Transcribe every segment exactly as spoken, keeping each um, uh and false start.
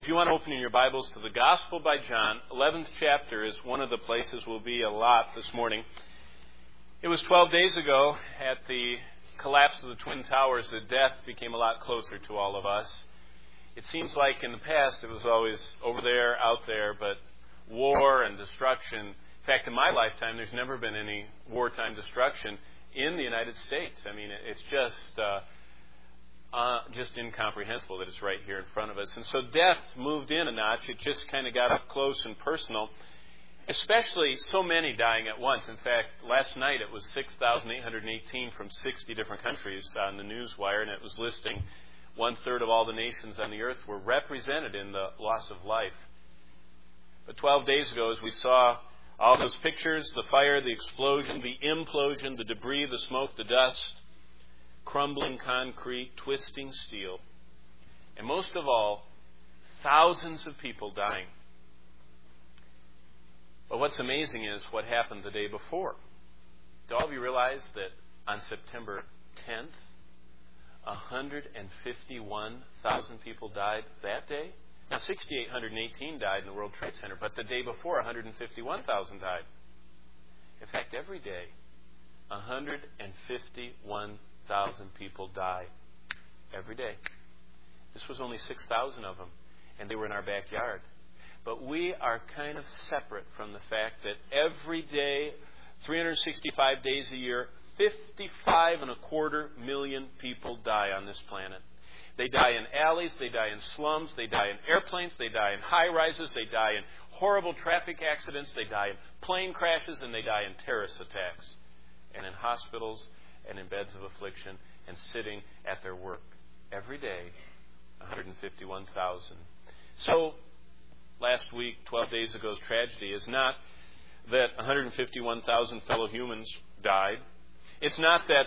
If you want to open in your Bibles to the Gospel by John, eleventh chapter is one of the places we'll be a lot this morning. It was twelve days ago at the collapse of the Twin Towers that death became a lot closer to all of us. It seems like in the past it was always over there, out there, but war and destruction. In fact, in my lifetime, there's never been any wartime destruction in the United States. I mean, it's just... Uh, Uh, just incomprehensible that it's right here in front of us. And so death moved in a notch. It just kind of got up close and personal, especially so many dying at once. In fact, last night it was six thousand eight hundred eighteen from sixty different countries on the news wire, and it was listing one-third of all the nations on the earth were represented in the loss of life. But twelve days ago, as we saw all those pictures, the fire, the explosion, the implosion, the debris, the smoke, the dust, crumbling concrete, twisting steel, and most of all, thousands of people dying. But what's amazing is what happened the day before. Do all of you realize that on September tenth, one hundred fifty-one thousand people died that day? Now, six thousand eight hundred eighteen died in the World Trade Center, but the day before, one hundred fifty-one thousand died. In fact, every day, one hundred fifty-one thousand people die every day. This was only six thousand of them, and they were in our backyard. But we are kind of separate from the fact that every day, three hundred sixty-five days a year, fifty-five and a quarter million people die on this planet. They die in alleys, they die in slums, they die in airplanes, they die in high-rises, they die in horrible traffic accidents, they die in plane crashes, and they die in terrorist attacks, and in hospitals, and in beds of affliction, and sitting at their work. Every day, one hundred fifty-one thousand. So, last week, twelve days ago's tragedy is not that one hundred fifty-one thousand fellow humans died. It's not that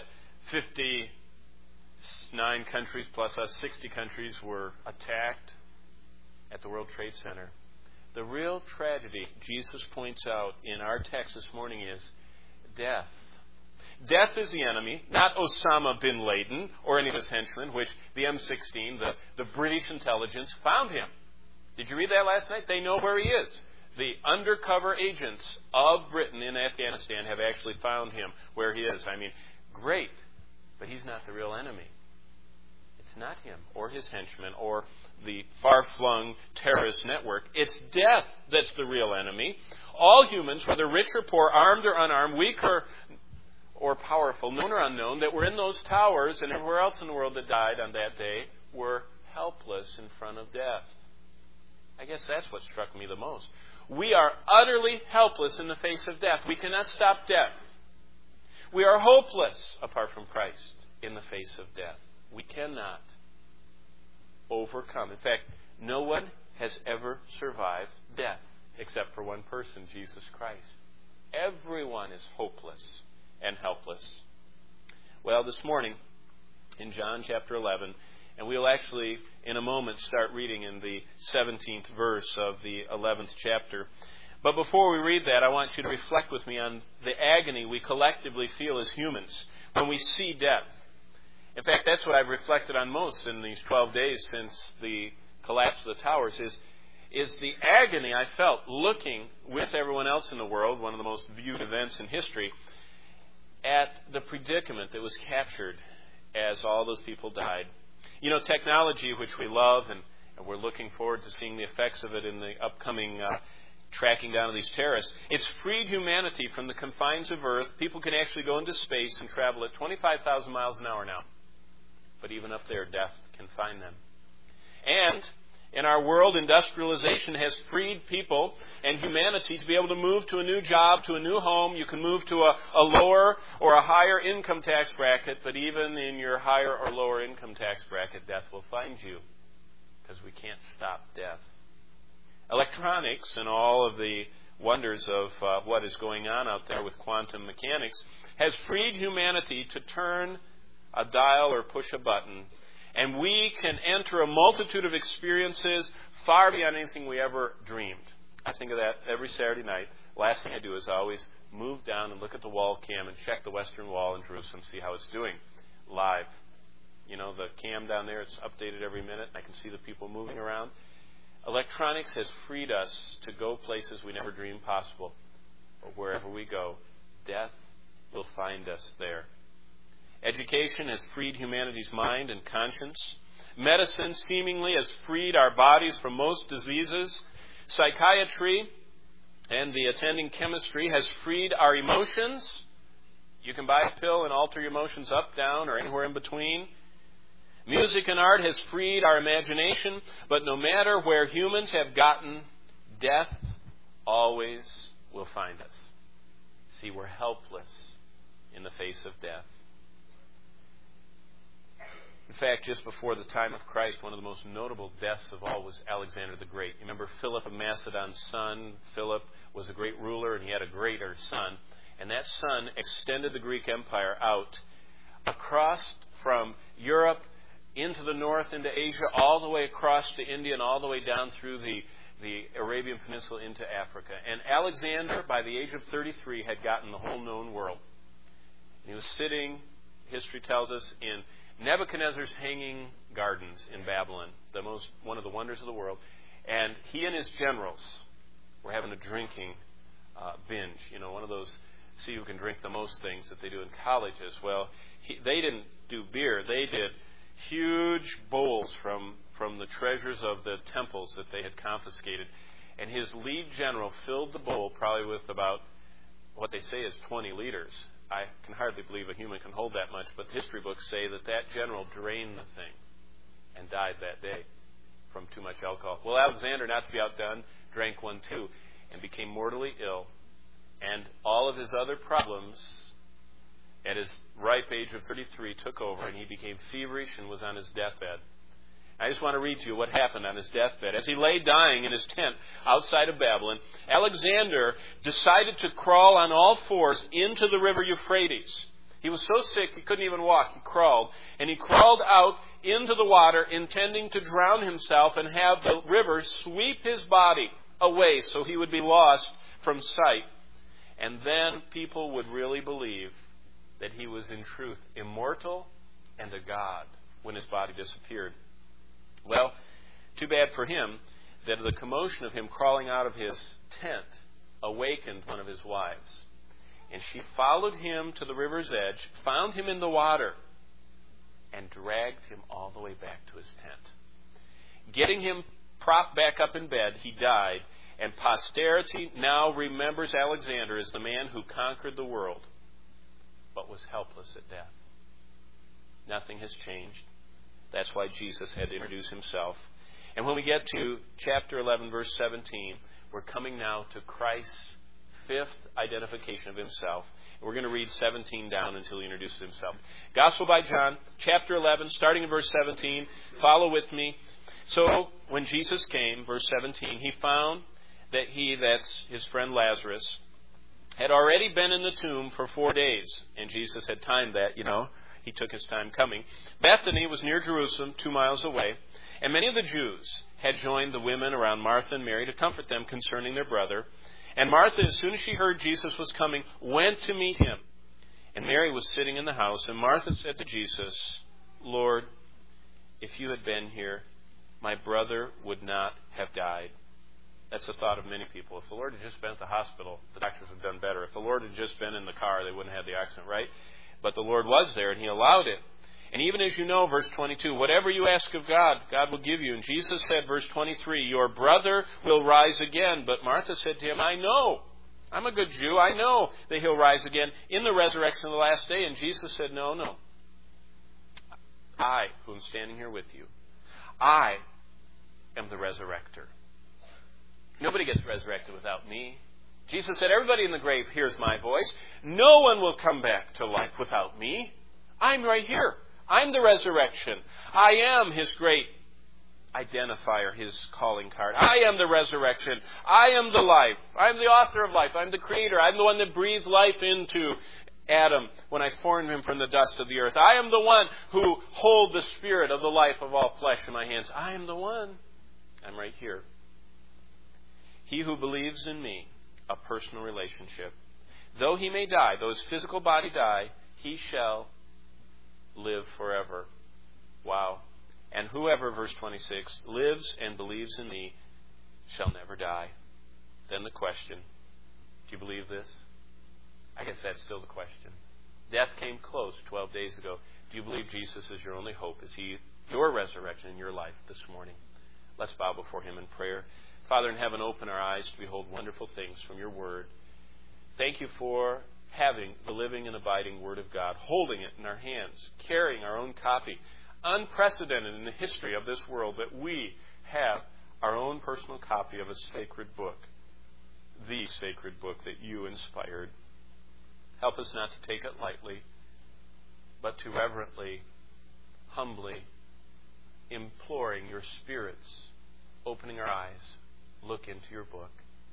fifty-nine countries plus us, sixty countries were attacked at the World Trade Center. The real tragedy, Jesus points out in our text this morning, is death. Death is the enemy, not Osama bin Laden or any of his henchmen, which the M sixteen, the, the British intelligence, found him. Did you read that last night? They know where he is. The undercover agents of Britain in Afghanistan have actually found him where he is. I mean, great, but he's not the real enemy. It's not him or his henchmen or the far-flung terrorist network. It's death that's the real enemy. All humans, whether rich or poor, armed or unarmed, weak or or powerful, known or unknown, that were in those towers and everywhere else in the world that died on that day, were helpless in front of death. I guess that's what struck me the most. We are utterly helpless in the face of death. We cannot stop death. We are hopeless apart from Christ in the face of death. We cannot overcome. In fact, no one has ever survived death except for one person, Jesus Christ. Everyone is hopeless and helpless. Well, this morning in John chapter eleven, and we'll actually in a moment start reading in the seventeenth verse of the eleventh chapter. But before we read that, I want you to reflect with me on the agony we collectively feel as humans when we see death. In fact, that's what I've reflected on most in these twelve days since the collapse of the towers, is is the agony I felt looking with everyone else in the world, one of the most viewed events in history, at the predicament that was captured as all those people died. You know, technology, which we love, and, and we're looking forward to seeing the effects of it in the upcoming uh, tracking down of these terrorists, it's freed humanity from the confines of Earth. People can actually go into space and travel at twenty-five thousand miles an hour now. But even up there, death can find them. And in our world, industrialization has freed people and humanity to be able to move to a new job, to a new home. You can move to a, a lower or a higher income tax bracket, but even in your higher or lower income tax bracket, death will find you because we can't stop death. Electronics and all of the wonders of uh, what is going on out there with quantum mechanics has freed humanity to turn a dial or push a button, and we can enter a multitude of experiences far beyond anything we ever dreamed. I think of that every Saturday night. Last thing I do is always move down and look at the wall cam and check the Western Wall in Jerusalem, see how it's doing live. You know, the cam down there, it's updated every minute, and I can see the people moving around. Electronics has freed us to go places we never dreamed possible. But wherever we go, death will find us there. Education has freed humanity's mind and conscience. Medicine seemingly has freed our bodies from most diseases. Psychiatry and the attending chemistry has freed our emotions. You can buy a pill and alter your emotions up, down, or anywhere in between. Music and art has freed our imagination, but no matter where humans have gotten, death always will find us. See, we're helpless in the face of death. In fact, just before the time of Christ, one of the most notable deaths of all was Alexander the Great. You remember Philip of Macedon's son? Philip was a great ruler, and he had a greater son. And that son extended the Greek Empire out across from Europe into the north, into Asia, all the way across to India, and all the way down through the, the Arabian Peninsula into Africa. And Alexander, by the age of thirty-three, had gotten the whole known world. And he was sitting, history tells us, in Nebuchadnezzar's hanging gardens in Babylon, the most one of the wonders of the world. And he and his generals were having a drinking uh, binge. You know, one of those see who can drink the most things that they do in colleges. Well, he, they didn't do beer. They did huge bowls from, from the treasures of the temples that they had confiscated. And his lead general filled the bowl probably with about what they say is twenty liters. I can hardly believe a human can hold that much, but history books say that that general drained the thing and died that day from too much alcohol. Well, Alexander, not to be outdone, drank one too and became mortally ill. And all of his other problems at his ripe age of thirty-three took over, and he became feverish and was on his deathbed. I just want to read to you what happened on his deathbed. As he lay dying in his tent outside of Babylon, Alexander decided to crawl on all fours into the river Euphrates. He was so sick he couldn't even walk. He crawled, and he crawled out into the water, intending to drown himself and have the river sweep his body away so he would be lost from sight. And then people would really believe that he was in truth immortal and a god when his body disappeared. Well, too bad for him that the commotion of him crawling out of his tent awakened one of his wives. And she followed him to the river's edge, found him in the water, and dragged him all the way back to his tent. Getting him propped back up in bed, he died, and posterity now remembers Alexander as the man who conquered the world, but was helpless at death. Nothing has changed. That's why Jesus had to introduce himself. And when we get to chapter eleven, verse seventeen, we're coming now to Christ's fifth identification of himself. We're going to read seventeen down until he introduces himself. Gospel by John, chapter eleven, starting in verse seventeen. Follow with me. So when Jesus came, verse seventeen, he found that he, that's his friend Lazarus, had already been in the tomb for four days. And Jesus had timed that, you know. He took his time coming. Bethany was near Jerusalem, two miles away. And many of the Jews had joined the women around Martha and Mary to comfort them concerning their brother. And Martha, as soon as she heard Jesus was coming, went to meet him. And Mary was sitting in the house. And Martha said to Jesus, Lord, if you had been here, my brother would not have died. That's the thought of many people. If the Lord had just been at the hospital, the doctors would have done better. If the Lord had just been in the car, they wouldn't have had the accident, right? But the Lord was there, and he allowed it. And even as you know, verse twenty-two, whatever you ask of God, God will give you. And Jesus said, verse twenty-three, your brother will rise again. But Martha said to him, I know. I'm a good Jew. I know that he'll rise again in the resurrection of the last day. And Jesus said, no, no. I, who am standing here with you, I am the resurrector. Nobody gets resurrected without me. Jesus said, everybody in the grave hears my voice. No one will come back to life without me. I'm right here. I'm the resurrection. I am his great identifier, his calling card. I am the resurrection. I am the life. I'm the author of life. I'm the creator. I'm the one that breathed life into Adam when I formed him from the dust of the earth. I am the one who hold the spirit of the life of all flesh in my hands. I am the one. I'm right here. He who believes in me, a personal relationship. Though he may die, though his physical body die, he shall live forever. Wow. And whoever, verse twenty-six, lives and believes in me shall never die. Then the question, do you believe this? I guess that's still the question. Death came close twelve days ago. Do you believe Jesus is your only hope? Is He your resurrection in your life this morning? Let's bow before Him in prayer. Father in heaven, open our eyes to behold wonderful things from your Word. Thank you for having the living and abiding Word of God, holding it in our hands, carrying our own copy. Unprecedented in the history of this world that we have our own personal copy of a sacred book, the sacred book that you inspired. Help us not to take it lightly, but to reverently, humbly, imploring your Spirit's opening our eyes, look into your book,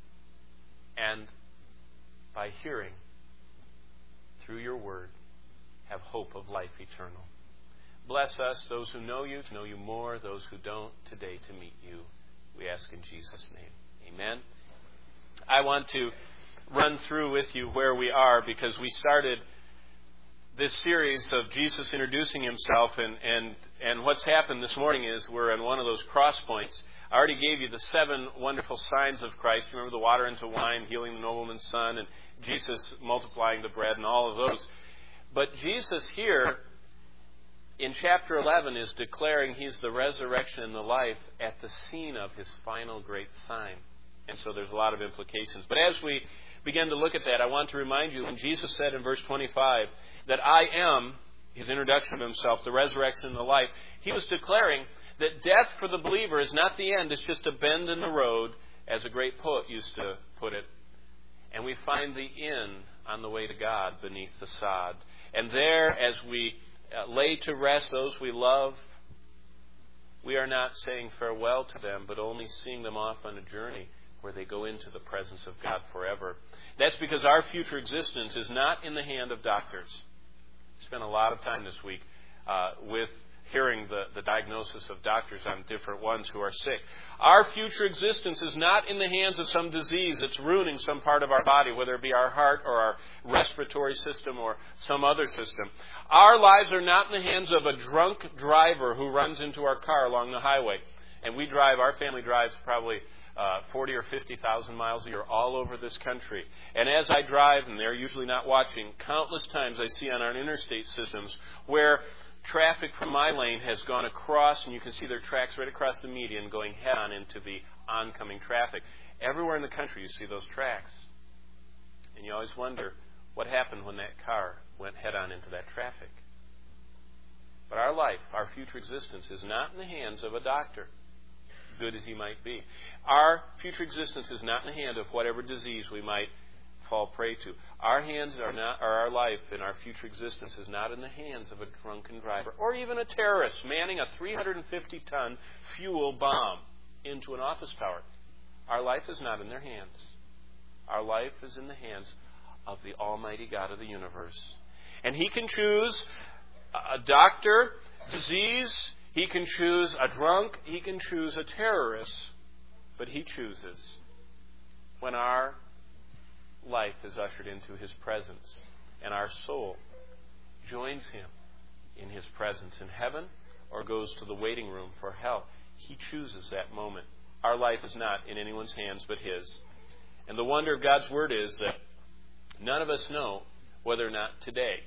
and by hearing through your word, have hope of life eternal. Bless us, those who know you, to know you more, those who don't, today to meet you. We ask in Jesus' name. Amen. I want to run through with you where we are, because we started this series of Jesus introducing himself, and, and, and what's happened this morning is we're in one of those cross points. I already gave you the seven wonderful signs of Christ. Remember the water into wine, healing the nobleman's son, and Jesus multiplying the bread, and all of those. But Jesus here in chapter eleven is declaring He's the resurrection and the life at the scene of His final great sign. And so there's a lot of implications. But as we begin to look at that, I want to remind you when Jesus said in verse twenty-five that I am, His introduction of Himself, the resurrection and the life, He was declaring that death for the believer is not the end. It's just a bend in the road, as a great poet used to put it. And we find the inn on the way to God beneath the sod. And there, as we uh, lay to rest those we love, we are not saying farewell to them, but only seeing them off on a journey where they go into the presence of God forever. That's because our future existence is not in the hand of doctors. I spent a lot of time this week uh, with hearing the, the diagnosis of doctors on different ones who are sick. Our future existence is not in the hands of some disease that's ruining some part of our body, whether it be our heart or our respiratory system or some other system. Our lives are not in the hands of a drunk driver who runs into our car along the highway. And we drive, our family drives probably uh, forty or fifty thousand miles a year all over this country. And as I drive, and they're usually not watching, countless times I see on our interstate systems where traffic from my lane has gone across, and you can see their tracks right across the median going head-on into the oncoming traffic. Everywhere in the country you see those tracks. And you always wonder what happened when that car went head-on into that traffic. But our life, our future existence, is not in the hands of a doctor, good as he might be. Our future existence is not in the hand of whatever disease we might fall prey to. Our hands are not, or our life and our future existence is not in the hands of a drunken driver or even a terrorist manning a three hundred fifty ton fuel bomb into an office tower. Our life is not in their hands. Our life is in the hands of the Almighty God of the universe. And He can choose a doctor, disease, He can choose a drunk, He can choose a terrorist, but He chooses when our life is ushered into His presence and our soul joins Him in His presence in heaven or goes to the waiting room for hell. He chooses that moment. Our life is not in anyone's hands but His. And the wonder of God's Word is that none of us know whether or not today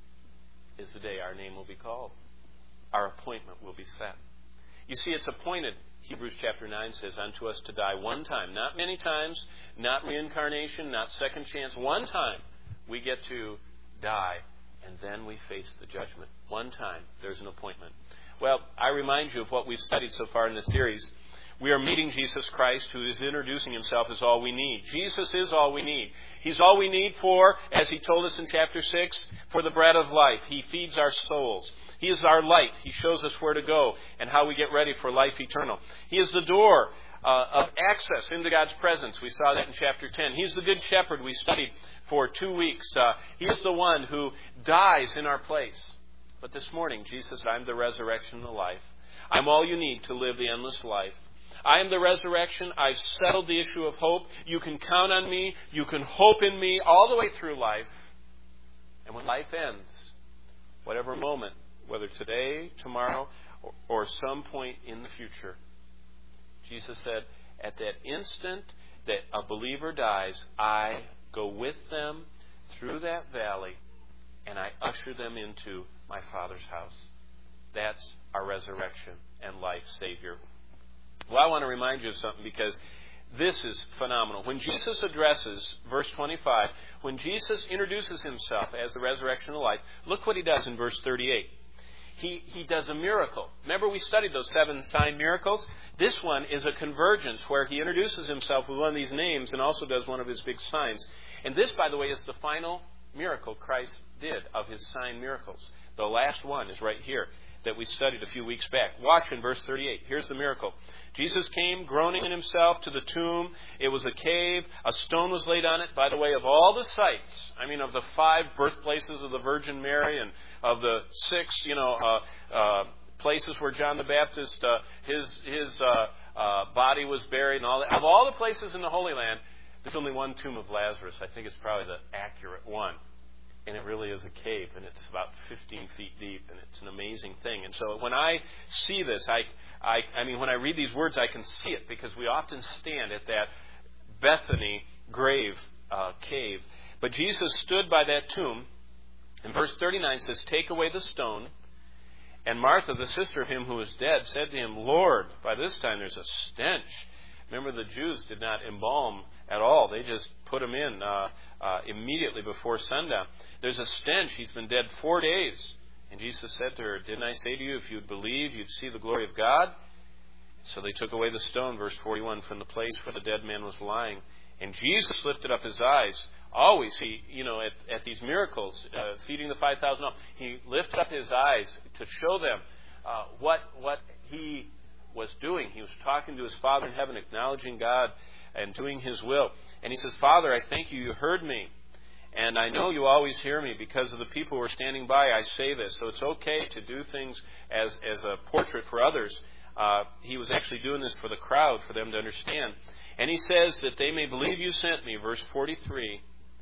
is the day our name will be called. Our appointment will be set. You see, it's appointed, Hebrews chapter nine says, unto us to die one time. Not many times, not reincarnation, not second chance. One time we get to die, and then we face the judgment. One time there's an appointment. Well, I remind you of what we've studied so far in this series. We are meeting Jesus Christ, who is introducing Himself as all we need. Jesus is all we need. He's all we need for, as He told us in chapter six, for the bread of life. He feeds our souls. He is our light. He shows us where to go and how we get ready for life eternal. He is the door uh, of access into God's presence. We saw that in chapter ten. He's the good shepherd we studied for two weeks. Uh, he is the one who dies in our place. But this morning, Jesus said, I'm the resurrection and the life. I'm all you need to live the endless life. I am the resurrection. I've settled the issue of hope. You can count on me. You can hope in me all the way through life. And when life ends, whatever moment, whether today, tomorrow, or, or some point in the future, Jesus said, at that instant that a believer dies, I go with them through that valley and I usher them into my Father's house. That's our resurrection and life Savior. Well, I want to remind you of something because this is phenomenal. When Jesus addresses, verse twenty-five, when Jesus introduces himself as the resurrection and life, look what he does in verse thirty-eight. He, he does a miracle. Remember we studied those seven sign miracles? This one is a convergence where he introduces himself with one of these names and also does one of his big signs. And this, by the way, is the final miracle Christ did of his sign miracles. The last one is right here that we studied a few weeks back. Watch in verse thirty-eight. Here's the miracle. Jesus came groaning in himself to the tomb. It was a cave. A stone was laid on it. By the way, of all the sites, I mean, of the five birthplaces of the Virgin Mary and of the six, you know, uh, uh, places where John the Baptist, uh, his his uh, uh, body was buried and all that. Of all the places in the Holy Land, there's only one tomb of Lazarus. I think it's probably the accurate one. And it really is a cave, and it's about fifteen feet deep, and it's an amazing thing. And so when I see this, I, I, I mean, when I read these words, I can see it because we often stand at that Bethany grave uh, cave. But Jesus stood by that tomb, and verse thirty-nine says, "Take away the stone." And Martha, the sister of him who was dead, said to him, "Lord, by this time there's a stench." Remember, the Jews did not embalm at all. They just put him in uh, uh, immediately before sundown. There's a stench. He's been dead four days. And Jesus said to her, "Didn't I say to you, if you'd believe, you'd see the glory of God?" So they took away the stone, verse forty-one, from the place where the dead man was lying. And Jesus lifted up his eyes. Always, he, you know, at, at these miracles, uh, feeding the five thousand, he lifted up his eyes to show them uh, what what he was doing. He was talking to his Father in heaven, acknowledging God and doing his will. And he says, "Father, I thank you. You heard me. And I know you always hear me because of the people who are standing by. I say this. So it's okay to do things as, as a portrait for others." Uh, he was actually doing this for the crowd, for them to understand. And he says that they may believe you sent me, verse forty-three.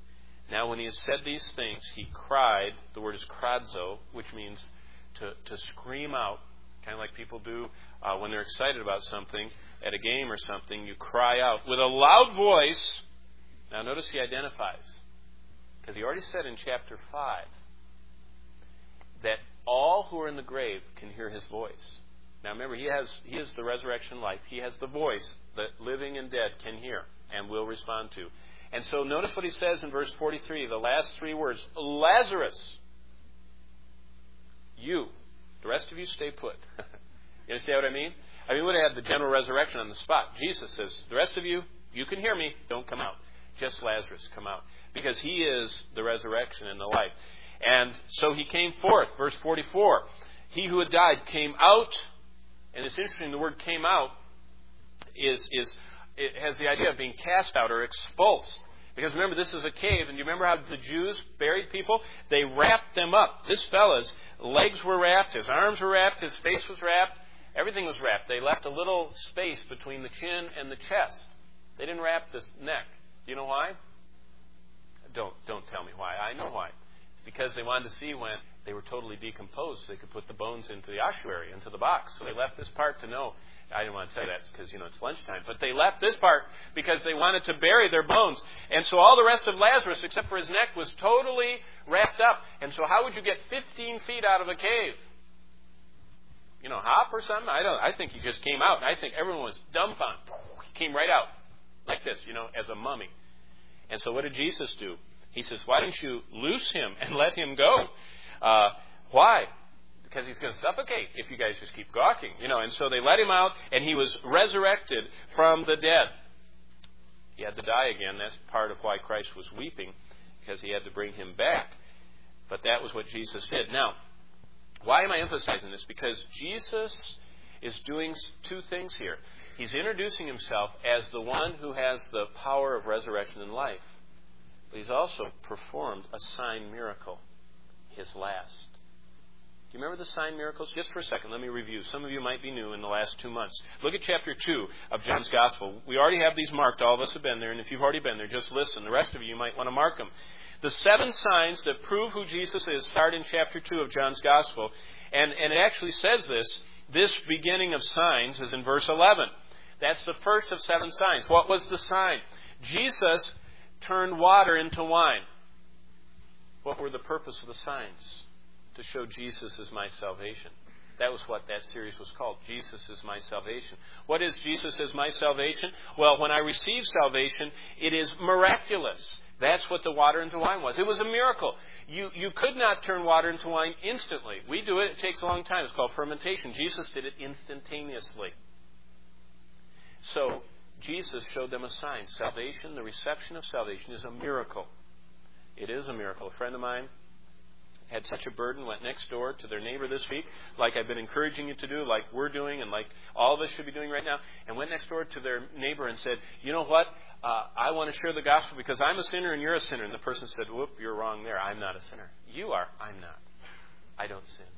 Now when he had said these things, he cried. The word is kradzo, which means to, to scream out, kind of like people do uh, when they're excited about something at a game or something. You cry out with a loud voice. Now notice he identifies, because he already said in chapter five that all who are in the grave can hear his voice. Now remember, he has he is the resurrection life. He has the voice that living and dead can hear and will respond to. And so notice what he says in verse forty-three, the last three words, "Lazarus, you." The rest of you stay put. You understand what I mean? I mean, we would have had the general resurrection on the spot. Jesus says, "The rest of you, you can hear me. Don't come out. Just Lazarus, come out." Because he is the resurrection and the life. And so he came forth. Verse forty-four. He who had died came out. And it's interesting, the word "came out" is, is it has the idea of being cast out or expulsed. Because remember, this is a cave, and you remember how the Jews buried people? They wrapped them up. This fella's legs were wrapped, his arms were wrapped, his face was wrapped, everything was wrapped. They left a little space between the chin and the chest. They didn't wrap the neck. Do you know why? Don't don't tell me why. I know why. It's because they wanted to see when they were totally decomposed, so they could put the bones into the ossuary, into the box. So they left this part to know. I didn't want to tell you that because, you know, it's lunchtime. But they left this part because they wanted to bury their bones. And so all the rest of Lazarus, except for his neck, was totally wrapped up. And so how would you get fifteen feet out of a cave? You know, hop or something? I don't. I think he just came out. And I think everyone was dumbfounded. He came right out like this, you know, as a mummy. And so what did Jesus do? He says, "Why don't you loose him and let him go?" Uh, why? Because he's going to suffocate if you guys just keep gawking. You know, and so they let him out, and he was resurrected from the dead. He had to die again. That's part of why Christ was weeping, because he had to bring him back. But that was what Jesus did. Now, why am I emphasizing this? Because Jesus is doing two things here. He's introducing himself as the one who has the power of resurrection and life. But he's also performed a sign miracle, his last. Do you remember the sign miracles? Just for a second, let me review. Some of you might be new in the last two months. Look at chapter two of John's Gospel. We already have these marked. All of us have been there. And if you've already been there, just listen. The rest of you, you might want to mark them. The seven signs that prove who Jesus is start in chapter two of John's Gospel. And, and it actually says this. This beginning of signs is in verse eleven. That's the first of seven signs. What was the sign? Jesus turned water into wine. What were the purpose of the signs? To show Jesus is my salvation. That was what that series was called. Jesus is my salvation. What is Jesus is my salvation? Well, when I receive salvation, it is miraculous. That's what the water into wine was. It was a miracle. You, you could not turn water into wine instantly. We do it. It takes a long time. It's called fermentation. Jesus did it instantaneously. So, Jesus showed them a sign. Salvation, the reception of salvation, is a miracle. It is a miracle. A friend of mine had such a burden, went next door to their neighbor this week, like I've been encouraging you to do, like we're doing, and like all of us should be doing right now, and went next door to their neighbor and said, you know what, uh, I want to share the gospel because I'm a sinner and you're a sinner. And the person said, whoop, you're wrong there. I'm not a sinner. You are. I'm not. I don't sin.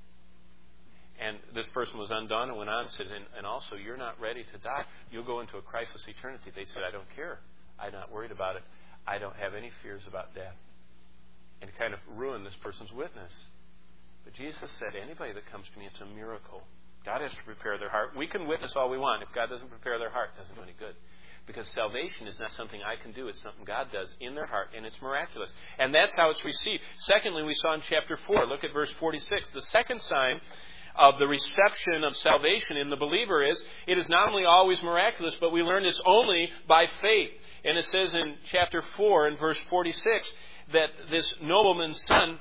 And this person was undone and went on and said, and, and also, you're not ready to die. You'll go into a Christless eternity. They said, I don't care. I'm not worried about it. I don't have any fears about death. And kind of ruined this person's witness. But Jesus said, anybody that comes to me, it's a miracle. God has to prepare their heart. We can witness all we want. If God doesn't prepare their heart, it doesn't do any good. Because salvation is not something I can do. It's something God does in their heart, and it's miraculous. And that's how it's received. Secondly, we saw in chapter four, look at verse forty-six. The second sign of the reception of salvation in the believer is, it is not only always miraculous, but we learn it's only by faith. And it says in chapter four, in verse forty-six, that this nobleman's son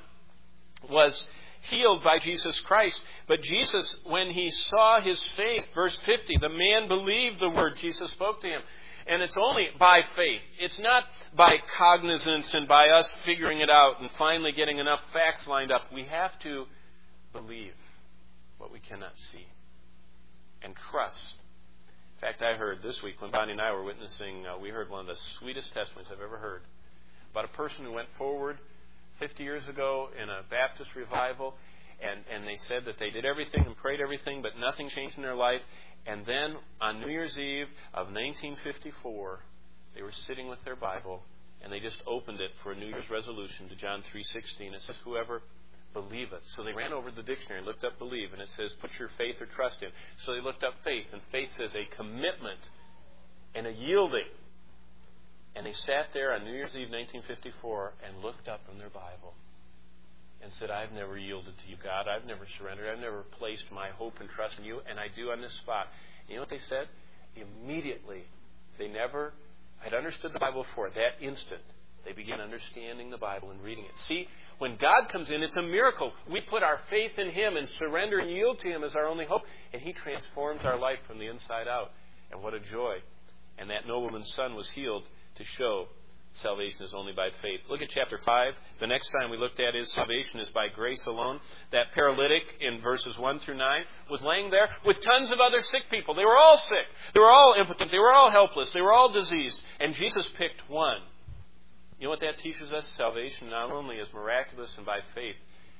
was healed by Jesus Christ. But Jesus, when he saw his faith, verse fifty, the man believed the word Jesus spoke to him. And it's only by faith. It's not by cognizance and by us figuring it out and finally getting enough facts lined up. We have to believe what we cannot see and trust. In fact, I heard this week when Bonnie and I were witnessing, uh, we heard one of the sweetest testimonies I've ever heard about a person who went forward fifty years ago in a Baptist revival, and, and they said that they did everything and prayed everything, but nothing changed in their life. And then on New Year's Eve of nineteen fifty-four, they were sitting with their Bible, and they just opened it for a New Year's resolution to John three sixteen. It says, whoever believeth. So they ran over to the dictionary and looked up believe, and it says, put your faith or trust in. So they looked up faith, and faith says a commitment and a yielding. And they sat there on New Year's Eve nineteen fifty-four and looked up from their Bible and said, I've never yielded to you, God. I've never surrendered. I've never placed my hope and trust in you, and I do on this spot. You know what they said? Immediately, they never had understood the Bible before. That instant, they began understanding the Bible and reading it. See, when God comes in, it's a miracle. We put our faith in Him and surrender and yield to Him as our only hope, and He transforms our life from the inside out. And what a joy. And that nobleman's son was healed to show salvation is only by faith. Look at chapter five. The next sign we looked at is salvation is by grace alone. That paralytic in verses one through nine was laying there with tons of other sick people. They were all sick. They were all impotent. They were all helpless. They were all diseased. And Jesus picked one. You know what that teaches us? Salvation not only is miraculous and by faith,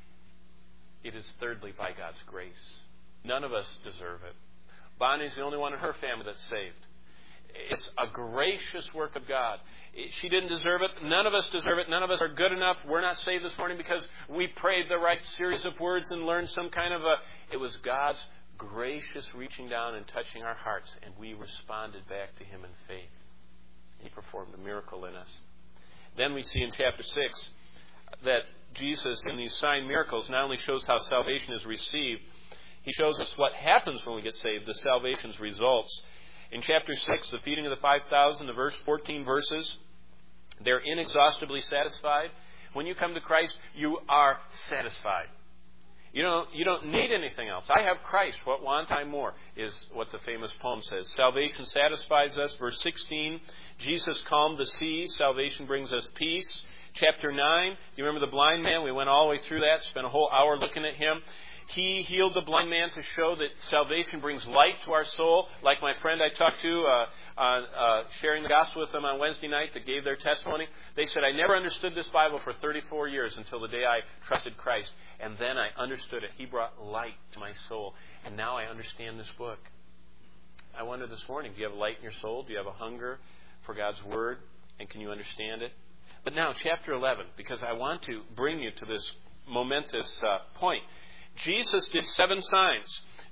it is thirdly by God's grace. None of us deserve it. Bonnie's the only one in her family that's saved. It's a gracious work of God. She didn't deserve it. None of us deserve it. None of us are good enough. We're not saved this morning because we prayed the right series of words and learned some kind of a... It was God's gracious reaching down and touching our hearts, and we responded back to Him in faith. He performed a miracle in us. Then we see in chapter six that Jesus, in these sign miracles, not only shows how salvation is received, He shows us what happens when we get saved, the salvation's results. In chapter six, the feeding of the five thousand, the verse fourteen verses, they're inexhaustibly satisfied. When you come to Christ, you are satisfied. You don't, you don't need anything else. I have Christ. What want I more? Is what the famous poem says. Salvation satisfies us. Verse sixteen, Jesus calmed the sea. Salvation brings us peace. Chapter nine, do you remember the blind man? We went all the way through that, spent a whole hour looking at him. He healed the blind man to show that salvation brings light to our soul. Like my friend I talked to, uh, uh, uh, sharing the gospel with them on Wednesday night that gave their testimony. They said, I never understood this Bible for thirty-four years until the day I trusted Christ. And then I understood it. He brought light to my soul. And now I understand this book. I wonder this morning, do you have light in your soul? Do you have a hunger for God's Word? And can you understand it? But now, chapter eleven, because I want to bring you to this momentous uh, point. Jesus did seven signs.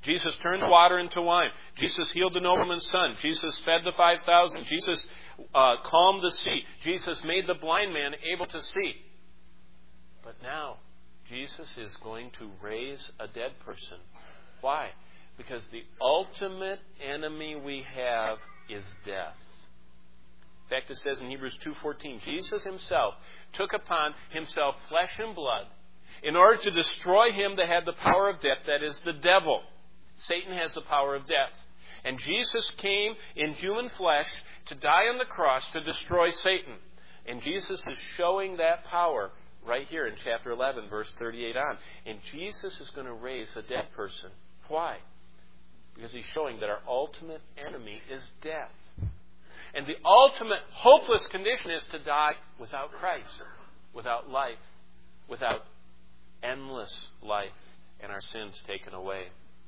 Jesus turned water into wine. Jesus healed the nobleman's son. Jesus fed the five thousand. Jesus uh, calmed the sea. Jesus made the blind man able to see. But now, Jesus is going to raise a dead person. Why? Because the ultimate enemy we have is death. In fact, it says in Hebrews two fourteen, Jesus himself took upon himself flesh and blood in order to destroy him that had the power of death, that is, the devil. Satan has the power of death. And Jesus came in human flesh to die on the cross to destroy Satan. And Jesus is showing that power right here in chapter eleven, verse thirty-eight on. And Jesus is going to raise a dead person. Why? Because he's showing that our ultimate enemy is death. And the ultimate hopeless condition is to die without Christ, without life, without endless life, and our sins taken away.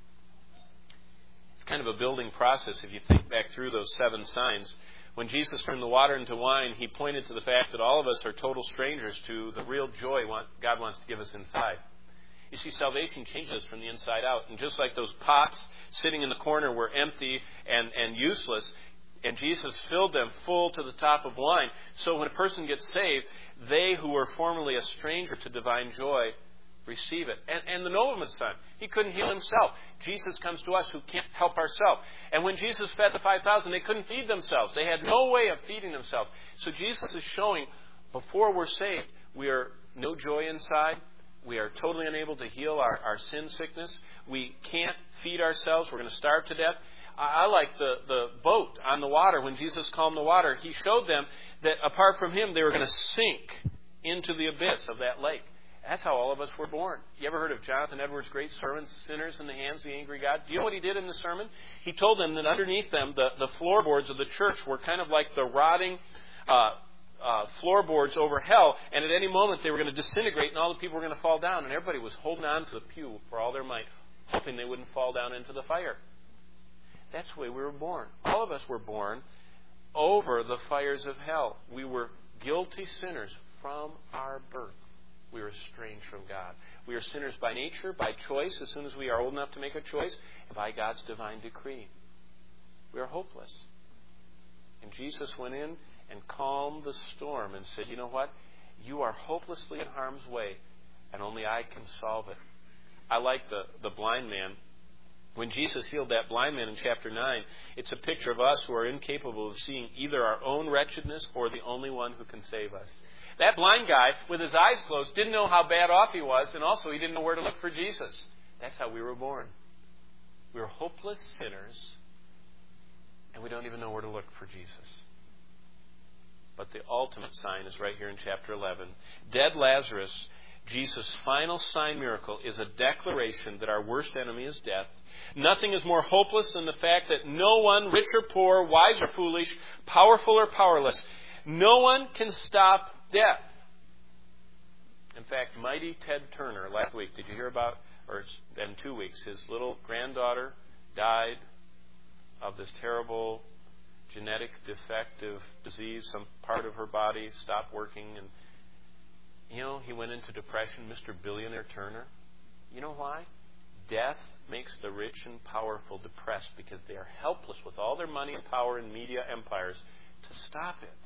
It's kind of a building process if you think back through those seven signs. When Jesus turned the water into wine, he pointed to the fact that all of us are total strangers to the real joy God wants to give us inside. You see, salvation changes us from the inside out. And just like those pots sitting in the corner were empty and, and useless, and Jesus filled them full to the top of wine, so when a person gets saved, they who were formerly a stranger to divine joy receive it. And, and the nobleman's son, he couldn't heal himself. Jesus comes to us who can't help ourselves. And when Jesus fed the five thousand, they couldn't feed themselves. They had no way of feeding themselves. So Jesus is showing, before we're saved, we are no joy inside. We are totally unable to heal our, our sin sickness. We can't feed ourselves. We're going to starve to death. I, I like the, the boat on the water. When Jesus calmed the water, he showed them that apart from him, they were going to sink into the abyss of that lake. That's how all of us were born. You ever heard of Jonathan Edwards' great sermon, Sinners in the Hands of the Angry God? Do you know what he did in the sermon? He told them that underneath them, the, the floorboards of the church were kind of like the rotting uh, uh, floorboards over hell, and at any moment they were going to disintegrate and all the people were going to fall down, and everybody was holding on to the pew for all their might, hoping they wouldn't fall down into the fire. That's the way we were born. All of us were born over the fires of hell. We were guilty sinners from our birth. We are estranged from God. We are sinners by nature, by choice, as soon as we are old enough to make a choice, and by God's divine decree. We are hopeless. And Jesus went in and calmed the storm and said, you know what? You are hopelessly in harm's way, and only I can solve it. I like the, the blind man. When Jesus healed that blind man in chapter nine, it's a picture of us who are incapable of seeing either our own wretchedness or the only one who can save us. That blind guy, with his eyes closed, didn't know how bad off he was, and also he didn't know where to look for Jesus. That's how we were born. We were hopeless sinners, and we don't even know where to look for Jesus. But the ultimate sign is right here in chapter eleven. Dead Lazarus, Jesus' final sign miracle, is a declaration that our worst enemy is death. Nothing is more hopeless than the fact that no one, rich or poor, wise or foolish, powerful or powerless, no one can stop death. In fact, mighty Ted Turner, last week, did you hear about, or it's been two weeks, his little granddaughter died of this terrible genetic defective disease. Some part of her body stopped working, and you know, he went into depression, Mister Billionaire Turner. You know why? Death makes the rich and powerful depressed because they are helpless with all their money and power and media empires to stop it.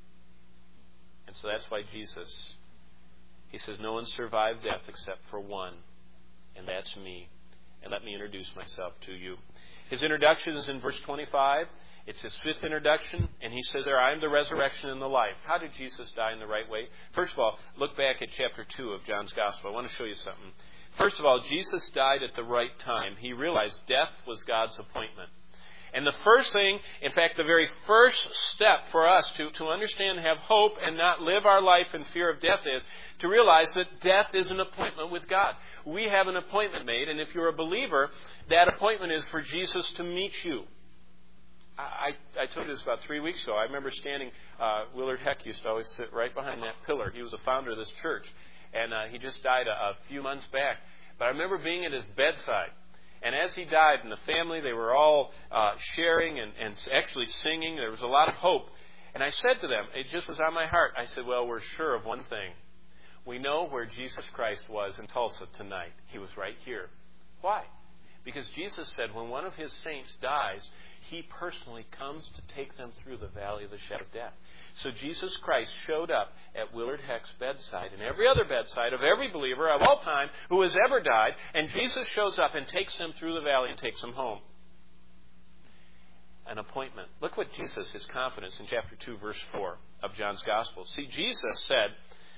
And so that's why Jesus, he says, no one survived death except for one, and that's me. And let me introduce myself to you. His introduction is in verse twenty-five. It's his fifth introduction, and he says there, I am the resurrection and the life. How did Jesus die in the right way? First of all, look back at chapter two of John's Gospel. I want to show you something. First of all, Jesus died at the right time. He realized death was God's appointment. And the first thing, in fact, the very first step for us to, to understand and have hope and not live our life in fear of death is to realize that death is an appointment with God. We have an appointment made, and if you're a believer, that appointment is for Jesus to meet you. I, I told you this about three weeks ago. I remember standing, uh, Willard Heck used to always sit right behind that pillar. He was the founder of this church, and uh, he just died a, a few months back. But I remember being at his bedside. And as he died, and the family, they were all uh, sharing and, and actually singing. There was a lot of hope. And I said to them, it just was on my heart. I said, well, we're sure of one thing. We know where Jesus Christ was in Tulsa tonight. He was right here. Why? Because Jesus said when one of His saints dies, He personally comes to take them through the valley of the shadow of death. So Jesus Christ showed up at Willard Heck's bedside and every other bedside of every believer of all time who has ever died, and Jesus shows up and takes them through the valley and takes them home. An appointment. Look what Jesus, His confidence in chapter two, verse four of John's Gospel. See, Jesus said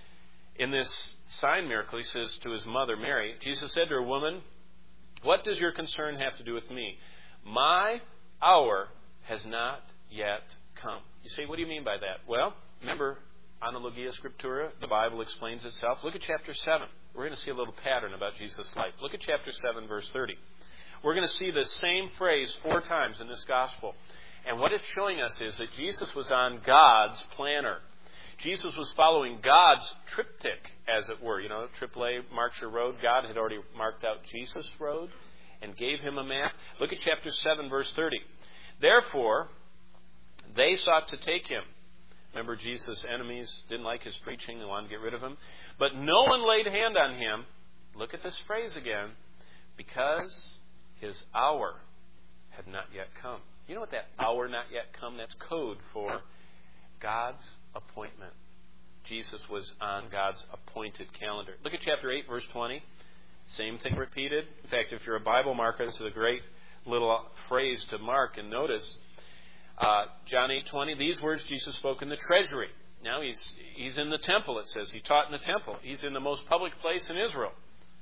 in this sign miracle, He says to His mother Mary, Jesus said to her, "Woman, what does your concern have to do with me? My hour has not yet come." You say, what do you mean by that? Well, remember, Analogia Scriptura, the Bible explains itself. Look at chapter seven. We're going to see a little pattern about Jesus' life. Look at chapter seven, verse thirty. We're going to see the same phrase four times in this gospel. And what it's showing us is that Jesus was on God's planner. Jesus was following God's triptych, as it were. You know, triple A marks your road. God had already marked out Jesus' road and gave Him a map. Look at chapter seven, verse thirty. Therefore, they sought to take Him. Remember, Jesus' enemies didn't like His preaching. They wanted to get rid of Him. But no one laid hand on Him. Look at this phrase again. Because His hour had not yet come. You know what that hour not yet come? That's code for God's appointment. Jesus was on God's appointed calendar. Look at chapter eight, verse twenty. Same thing repeated. In fact, if you're a Bible marker, this is a great little phrase to mark and notice. Uh, John eight twenty, these words Jesus spoke in the treasury. Now he's he's in the temple, it says. He taught in the temple. He's in the most public place in Israel.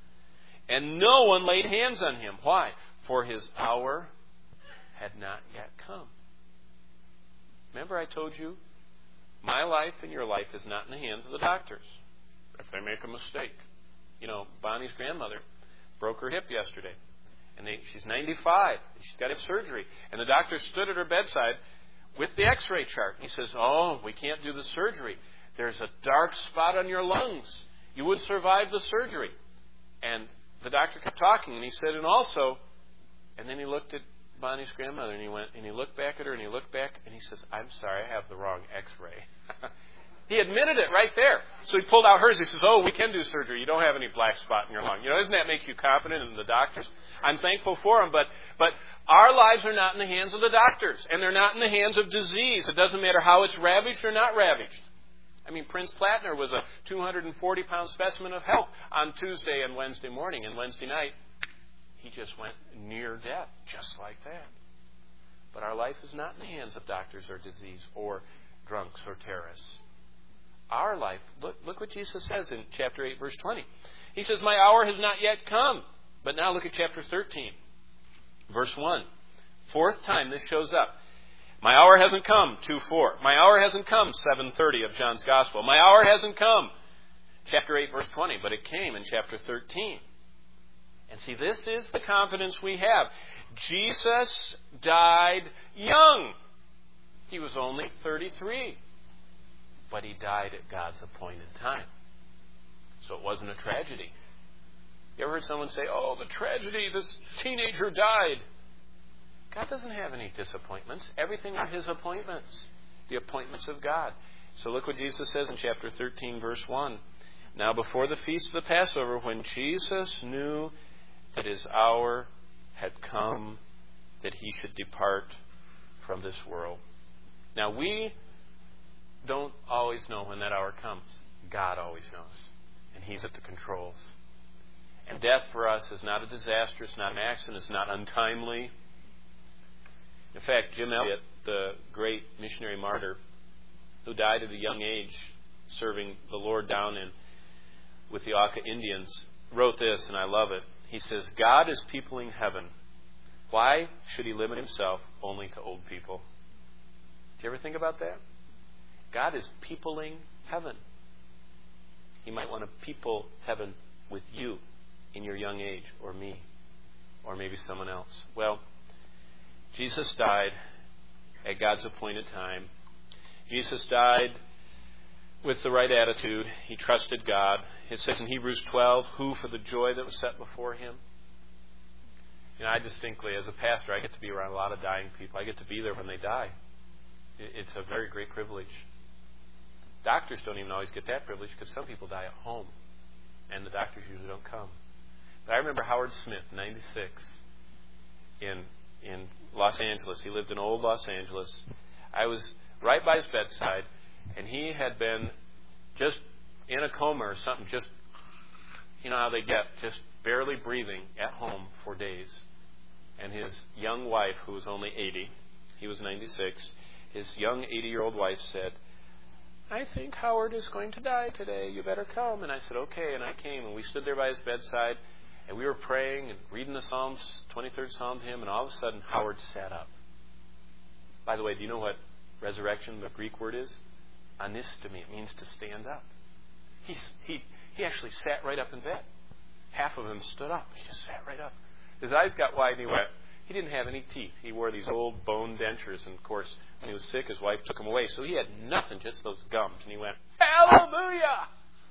And no one laid hands on Him. Why? For His hour had not yet come. Remember I told you, my life and your life is not in the hands of the doctors. If they make a mistake. You know, Bonnie's grandmother broke her hip yesterday. And they, she's ninety-five. She's got to have surgery. And the doctor stood at her bedside with the x-ray chart. He says, "Oh, we can't do the surgery. There's a dark spot on your lungs. You would survive the surgery." And the doctor kept talking. And he said, and also, and then he looked at Bonnie's grandmother and he went, and he looked back at her and he looked back and he says, "I'm sorry, I have the wrong x-ray." He admitted it right there. So he pulled out hers. He says, "Oh, we can do surgery. You don't have any black spot in your lung." You know, doesn't that make you confident in the doctors? I'm thankful for them, but but our lives are not in the hands of the doctors, and they're not in the hands of disease. It doesn't matter how it's ravaged or not ravaged. I mean, Prince Plattner was a two hundred forty pound specimen of health on Tuesday and Wednesday morning, and Wednesday night he just went near death, just like that. But our life is not in the hands of doctors or disease or drunks or terrorists. Our life, look, look what Jesus says in chapter eight, verse twenty. He says, "My hour has not yet come." But now look at chapter thirteen, verse one. Fourth time this shows up. My hour hasn't come, two four. My hour hasn't come, seven thirty of John's Gospel. My hour hasn't come, chapter eight, verse twenty. But it came in chapter thirteen. And see, this is the confidence we have. Jesus died young. He was only thirty-three. But He died at God's appointed time. So it wasn't a tragedy. You ever heard someone say, "Oh, the tragedy, this teenager died"? God doesn't have any disappointments. Everything are His appointments. The appointments of God. So look what Jesus says in chapter thirteen, verse one. Now before the feast of the Passover, when Jesus knew that His hour had come, that He should depart from this world. Now we don't always know when that hour comes. God always knows. And He's at the controls. And death for us is not a disaster. It's not an accident. It's not untimely. In fact, Jim Elliot, the great missionary martyr who died at a young age serving the Lord down in with the Auca Indians, wrote this, and I love it. He says, "God is peopling heaven. Why should He limit Himself only to old people?" Do you ever think about that? God is peopling heaven. He might want to people heaven with you in your young age, or me, or maybe someone else. Well, Jesus died at God's appointed time. Jesus died with the right attitude. He trusted God. It says in Hebrews twelve, "Who for the joy that was set before Him." You know, I distinctly, as a pastor, I get to be around a lot of dying people. I get to be there when they die. It's a very great privilege. Doctors don't even always get that privilege because some people die at home, and the doctors usually don't come. But I remember Howard Smith, ninety-six. in in Los Angeles. He lived in old Los Angeles. I was right by his bedside, and he had been just in a coma or something, just, you know how they get, just barely breathing at home for days. And his young wife, who was only eighty, he was ninety-six, his young eighty-year-old wife said, "I think Howard is going to die today. You better come." And I said, "Okay." And I came, and we stood there by his bedside, and we were praying and reading the Psalms, twenty-third Psalm to him, and all of a sudden Howard sat up. By the way, do you know what resurrection, the Greek word is? Anistemi. It means to stand up. He, he, he actually sat right up in bed. Half of him stood up. He just sat right up. His eyes got wide, and he went. He didn't have any teeth. He wore these old bone dentures, and of course, when he was sick, his wife took them away. So he had nothing, just those gums. And he went, "Hallelujah!"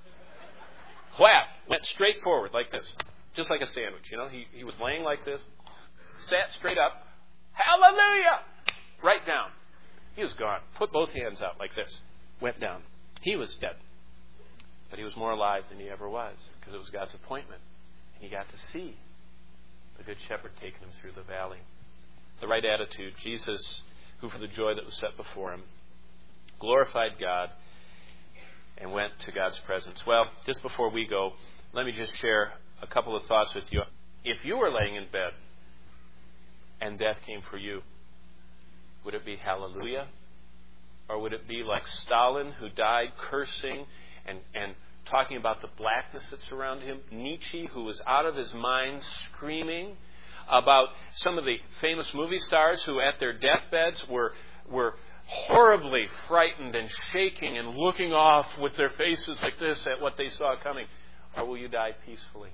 Whap! Went straight forward like this, just like a sandwich. You know, he, he was laying like this, sat straight up, "Hallelujah!" Right down. He was gone. Put both hands out like this. Went down. He was dead. But he was more alive than he ever was, because it was God's appointment. And he got to see the Good Shepherd taking him through the valley. The right attitude. Jesus, who for the joy that was set before him, glorified God and went to God's presence. Well, just before we go, let me just share a couple of thoughts with you. If you were laying in bed and death came for you, would it be hallelujah? Or would it be like Stalin, who died cursing and, and talking about the blackness that surrounded him? Nietzsche, who was out of his mind screaming about some of the famous movie stars who at their deathbeds were, were horribly frightened and shaking and looking off with their faces like this at what they saw coming? Or will you die peacefully,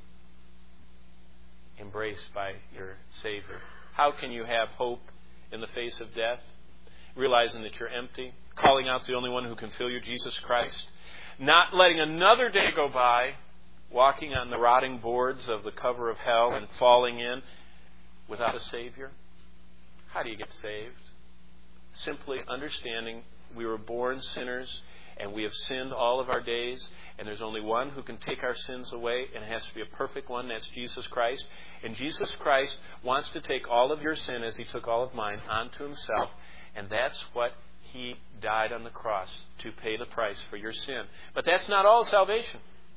embraced by your Savior? How can you have hope in the face of death? Realizing that you're empty, calling out the only one who can fill you, Jesus Christ. Not letting another day go by, walking on the rotting boards of the cover of hell and falling in without a Savior. How do you get saved? Simply understanding we were born sinners and we have sinned all of our days, and there's only one who can take our sins away, and it has to be a perfect one. That's Jesus Christ. And Jesus Christ wants to take all of your sin, as He took all of mine, onto Himself. And that's what He died on the cross, to pay the price for your sin. But that's not all salvation.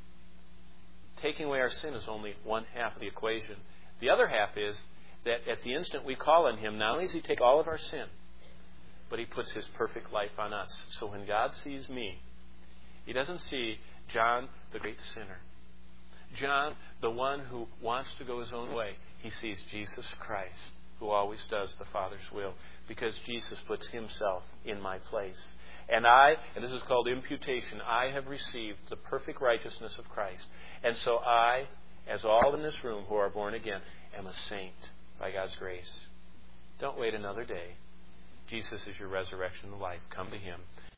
Taking away our sin is only one half of the equation. The other half is that at the instant we call on Him, not only does He take all of our sin, but He puts His perfect life on us. So when God sees me, He doesn't see John, the great sinner, John, the one who wants to go his own way. He sees Jesus Christ, who always does the Father's will, because Jesus puts Himself in my place. And I, and this is called imputation, I have received the perfect righteousness of Christ. And so I, as all in this room who are born again, am a saint by God's grace. Don't wait another day. Jesus is your resurrection and life. Come to Him.